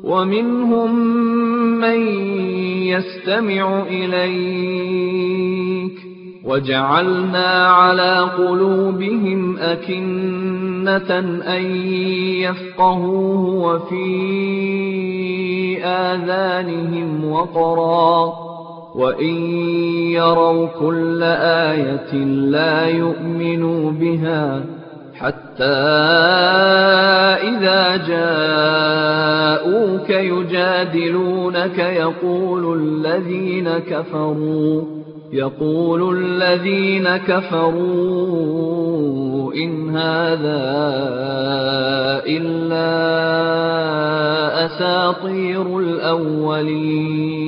ومنهم من يستمع إليك وجعلنا على قلوبهم أكنة أن يفقهوه وفي آذانهم وقرا وإن يروا كل آية لا يؤمنوا بها حتى إذا جاءوك يجادلونك يقول الذين كفروا إن هذا إلا أساطير الأولين.